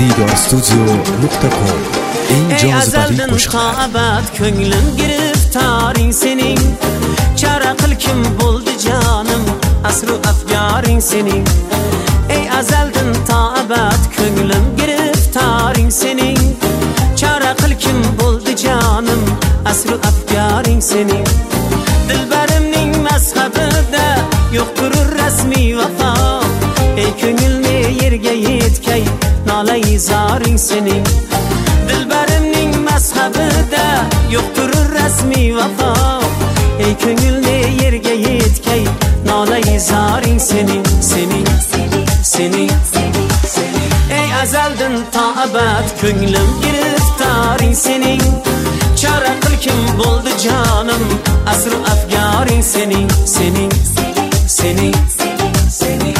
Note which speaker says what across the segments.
Speaker 1: diydorstudio.com eng jozibali qo'shiqlar.
Speaker 2: Abad ko'nglim giriftoring sening, chora qil kim bo'ldi jonim, asru afgoring sening. Ey azaldan to abad ko'nglim giriftoring sening, chora qil kim bo'ldi jonim, asru afgoring sening. Dilbarimning mazhabida yo'qdir rasmiy vafo, ey ko'ngilni yerga yetkay nolay zoring sening. Dilbarimning mazhabida yo'qdir rasmiy vafo, ey ko'ngilni yerga yetkay nolay zoring sening, sening, sening. Ey azaldan to abad ko'nglim giriftoring sening, chora qil kim bo'ldi jonim, asru afgoring sening, sening, sening, sening.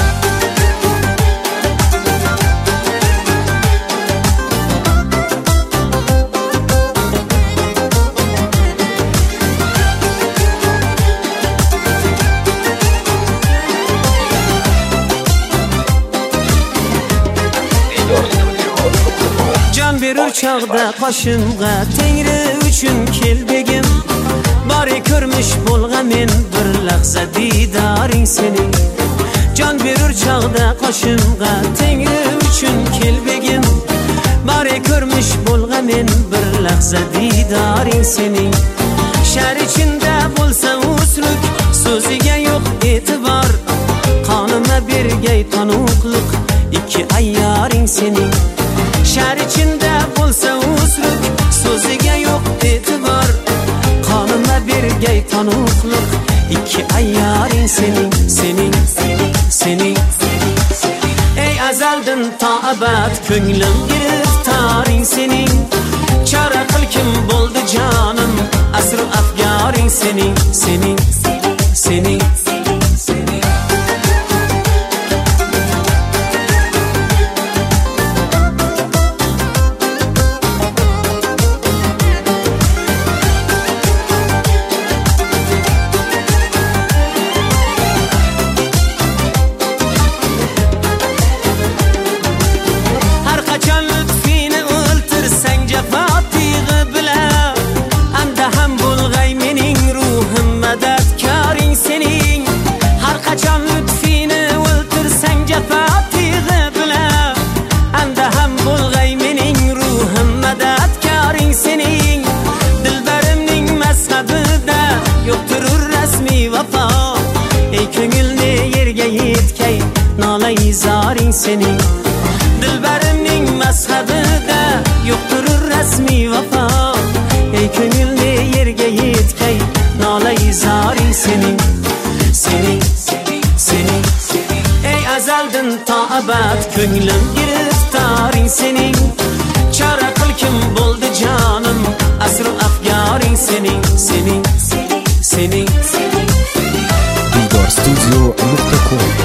Speaker 2: Berur çağda başımga tengri üçün kelbegim, bari körmüş bolga men bir lahza didaring sening. Can berur çağda başımga tengri üçün kelbegim, bari körmüş bolga men bir lahza didaring sening. Şer içinde bolsa usruk, so'ziga yo'q e'tibor, qonima bergay tanuqliq ikki ayyoring sening. Şer içinde bolsa usruk, so'ziga yo'q e'tibor, qonima bergay tanuqliq ikki ayyoring sening, sening, sening. Ey azaldan to abad ko'nglim giriftoring sening, chora qil kim bo'ldi jonim, asru afgoring sening, sening, sening. Nolay zoring sening. Dilbarimning mazhabida yo'qdir rasmiy vafo, ey ko'ngilni yerga yetkay nolay zoring sening, sening, sening. Ey azaldan to abad ko'nglim giriftoring sening, chora qil kim bo'ldi jonim, asru afgoring sening, sening, sening.
Speaker 1: diydorstudio.com